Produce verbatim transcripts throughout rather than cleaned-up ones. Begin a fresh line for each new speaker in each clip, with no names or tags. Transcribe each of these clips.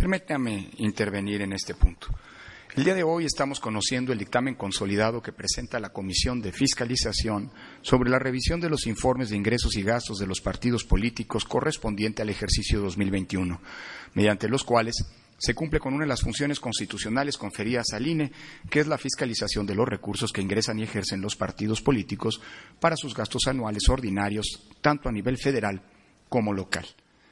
Permítame intervenir en este punto. El día de hoy estamos conociendo el dictamen consolidado que presenta la Comisión de Fiscalización sobre la revisión de los informes de ingresos y gastos de los partidos políticos correspondiente al ejercicio dos mil veintiuno, mediante los cuales se cumple con una de las funciones constitucionales conferidas al I N E, que es la fiscalización de los recursos que ingresan y ejercen los partidos políticos para sus gastos anuales ordinarios, tanto a nivel federal como local.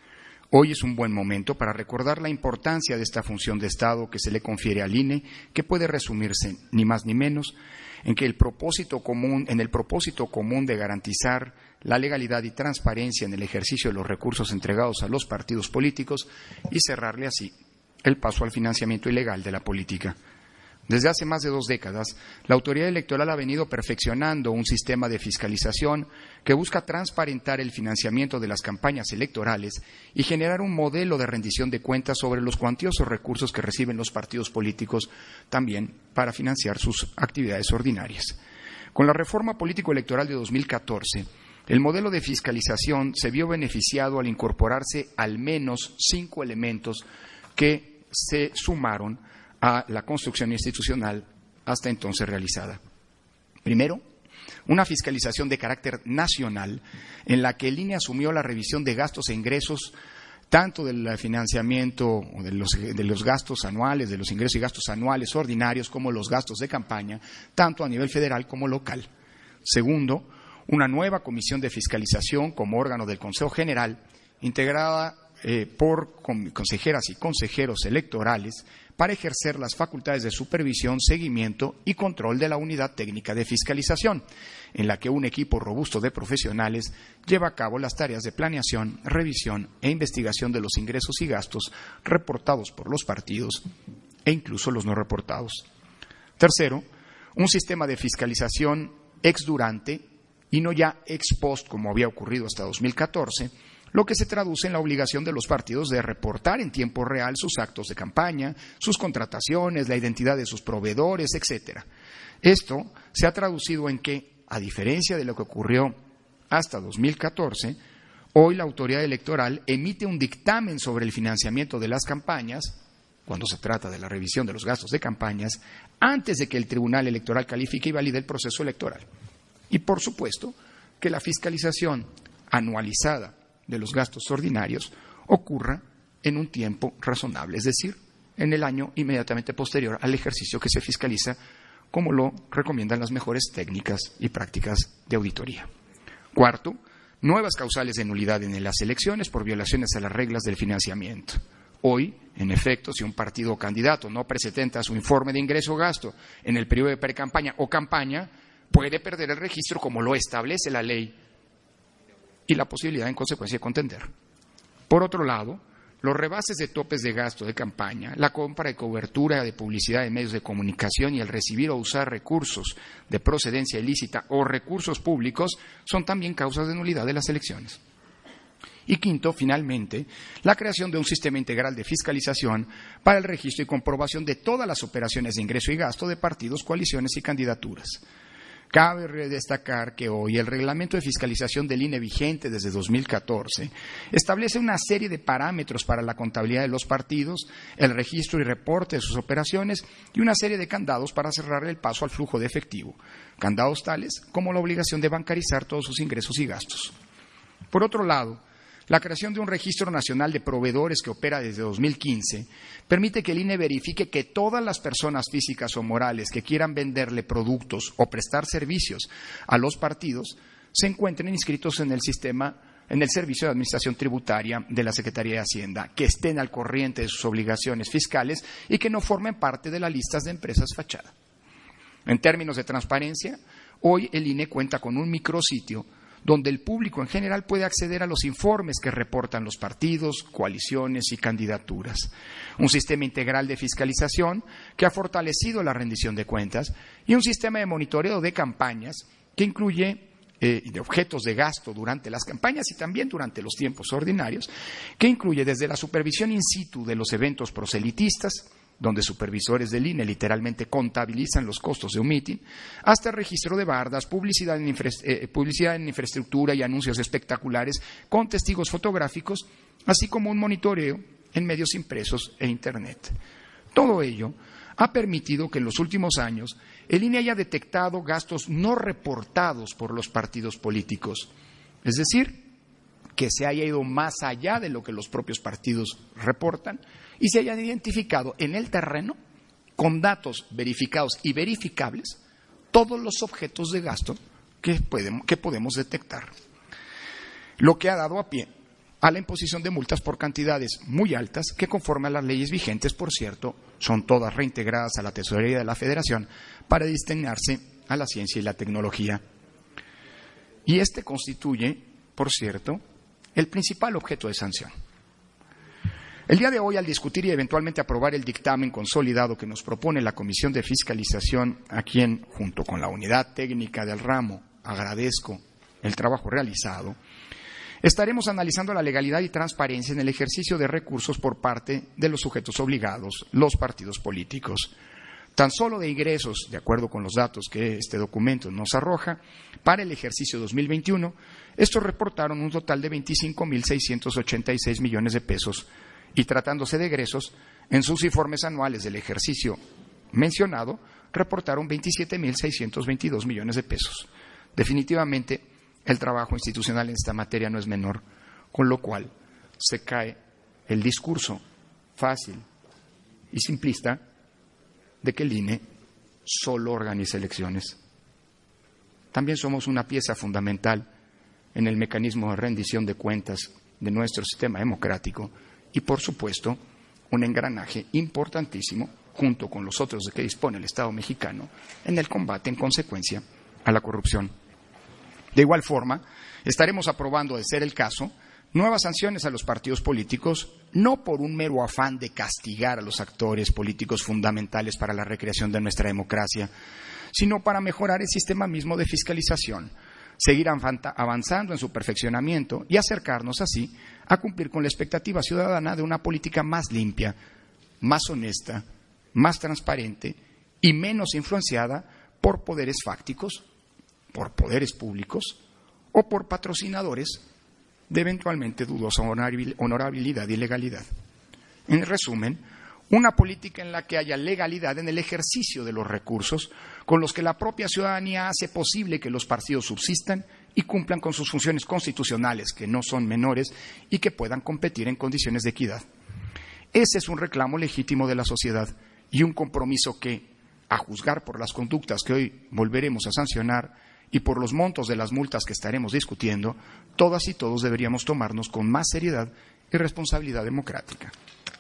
Hoy es un buen momento para recordar la importancia de esta función de Estado que se le confiere al I N E, que puede resumirse, ni más ni menos, en que el propósito común, en el propósito común de garantizar la legalidad y transparencia en el ejercicio de los recursos entregados a los partidos políticos y cerrarle así el paso al financiamiento ilegal de la política. Desde hace más de dos décadas, la autoridad electoral ha venido perfeccionando un sistema de fiscalización que busca transparentar el financiamiento de las campañas electorales y generar un modelo de rendición de cuentas sobre los cuantiosos recursos que reciben los partidos políticos también para financiar sus actividades ordinarias. Con la reforma político-electoral de dos mil catorce, el modelo de fiscalización se vio beneficiado al incorporarse al menos cinco elementos que se sumaron a la construcción institucional hasta entonces realizada. Primero, una fiscalización de carácter nacional en la que el I N E asumió la revisión de gastos e ingresos tanto del financiamiento de los, de los gastos anuales, de los ingresos y gastos anuales ordinarios, como los gastos de campaña, tanto a nivel federal como local. Segundo, una nueva comisión de fiscalización como órgano del Consejo General, integrada eh, por consejeras y consejeros electorales, para ejercer las facultades de supervisión, seguimiento y control de la unidad técnica de fiscalización, en la que un equipo robusto de profesionales lleva a cabo las tareas de planeación, revisión e investigación de los ingresos y gastos reportados por los partidos e incluso los no reportados. Tercero, un sistema de fiscalización ex durante y no ya ex post, como había ocurrido hasta dos mil catorce, lo que se traduce en la obligación de los partidos de reportar en tiempo real sus actos de campaña, sus contrataciones, la identidad de sus proveedores, etcétera. Esto se ha traducido en que, a diferencia de lo que ocurrió hasta dos mil catorce, hoy la autoridad electoral emite un dictamen sobre el financiamiento de las campañas, cuando se trata de la revisión de los gastos de campañas, antes de que el Tribunal Electoral califique y valide el proceso electoral. Y, por supuesto, que la fiscalización anualizada de los gastos ordinarios ocurra en un tiempo razonable, es decir, en el año inmediatamente posterior al ejercicio que se fiscaliza, como lo recomiendan las mejores técnicas y prácticas de auditoría. Cuarto, nuevas causales de nulidad en las elecciones por violaciones a las reglas del financiamiento. Hoy, en efecto, si un partido o candidato no presenta su informe de ingreso o gasto en el periodo de precampaña o campaña, puede perder el registro como lo establece la ley y la posibilidad, en consecuencia, de contender. Por otro lado, los rebases de topes de gasto de campaña, la compra y cobertura de publicidad en medios de comunicación y el recibir o usar recursos de procedencia ilícita o recursos públicos son también causas de nulidad de las elecciones. Y quinto, finalmente, la creación de un sistema integral de fiscalización para el registro y comprobación de todas las operaciones de ingreso y gasto de partidos, coaliciones y candidaturas. Cabe destacar que hoy el reglamento de fiscalización del I N E vigente desde dos mil catorce establece una serie de parámetros para la contabilidad de los partidos, el registro y reporte de sus operaciones y una serie de candados para cerrar el paso al flujo de efectivo, candados tales como la obligación de bancarizar todos sus ingresos y gastos. Por otro lado, la creación de un registro nacional de proveedores que opera desde dos mil quince permite que el I N E verifique que todas las personas físicas o morales que quieran venderle productos o prestar servicios a los partidos se encuentren inscritos en el sistema, en el Servicio de Administración Tributaria de la Secretaría de Hacienda, que estén al corriente de sus obligaciones fiscales y que no formen parte de las listas de empresas fachada. En términos de transparencia, hoy el I N E cuenta con un micrositio donde el público en general puede acceder a los informes que reportan los partidos, coaliciones y candidaturas. Un sistema integral de fiscalización que ha fortalecido la rendición de cuentas y un sistema de monitoreo de campañas que incluye eh, de objetos de gasto durante las campañas y también durante los tiempos ordinarios, que incluye desde la supervisión in situ de los eventos proselitistas, donde supervisores del I N E literalmente contabilizan los costos de un mitin, hasta el registro de bardas, publicidad en, infra, eh, publicidad en infraestructura y anuncios espectaculares con testigos fotográficos, así como un monitoreo en medios impresos e Internet. Todo ello ha permitido que en los últimos años el I N E haya detectado gastos no reportados por los partidos políticos, es decir, que se haya ido más allá de lo que los propios partidos reportan y se hayan identificado en el terreno, con datos verificados y verificables, todos los objetos de gasto que podemos, que podemos detectar. Lo que ha dado a pie a la imposición de multas por cantidades muy altas, que conforme a las leyes vigentes, por cierto, son todas reintegradas a la Tesorería de la Federación para destinarse a la ciencia y la tecnología. Y este constituye, por cierto, el principal objeto de sanción. El día de hoy, al discutir y eventualmente aprobar el dictamen consolidado que nos propone la Comisión de Fiscalización, a quien, junto con la unidad técnica del ramo, agradezco el trabajo realizado, estaremos analizando la legalidad y transparencia en el ejercicio de recursos por parte de los sujetos obligados, los partidos políticos. Tan solo de ingresos, de acuerdo con los datos que este documento nos arroja, para el ejercicio dos mil veintiuno, estos reportaron un total de veinticinco mil seiscientos ochenta y seis millones de pesos y tratándose de egresos, en sus informes anuales del ejercicio mencionado, reportaron veintisiete mil seiscientos veintidós millones de pesos. Definitivamente, el trabajo institucional en esta materia no es menor, con lo cual se cae el discurso fácil y simplista de que el I N E solo organiza elecciones. También somos una pieza fundamental en el mecanismo de rendición de cuentas de nuestro sistema democrático y, por supuesto, un engranaje importantísimo, junto con los otros de que dispone el Estado mexicano, en el combate, en consecuencia, a la corrupción. De igual forma, estaremos aprobando, de ser el caso, nuevas sanciones a los partidos políticos, no por un mero afán de castigar a los actores políticos fundamentales para la recreación de nuestra democracia, sino para mejorar el sistema mismo de fiscalización, seguir avanzando en su perfeccionamiento y acercarnos así a cumplir con la expectativa ciudadana de una política más limpia, más honesta, más transparente y menos influenciada por poderes fácticos, por poderes públicos o por patrocinadores de eventualmente dudosa honorabilidad y legalidad. En resumen, una política en la que haya legalidad en el ejercicio de los recursos con los que la propia ciudadanía hace posible que los partidos subsistan y cumplan con sus funciones constitucionales, que no son menores, y que puedan competir en condiciones de equidad. Ese es un reclamo legítimo de la sociedad y un compromiso que, a juzgar por las conductas que hoy volveremos a sancionar y por los montos de las multas que estaremos discutiendo, todas y todos deberíamos tomarnos con más seriedad y responsabilidad democrática.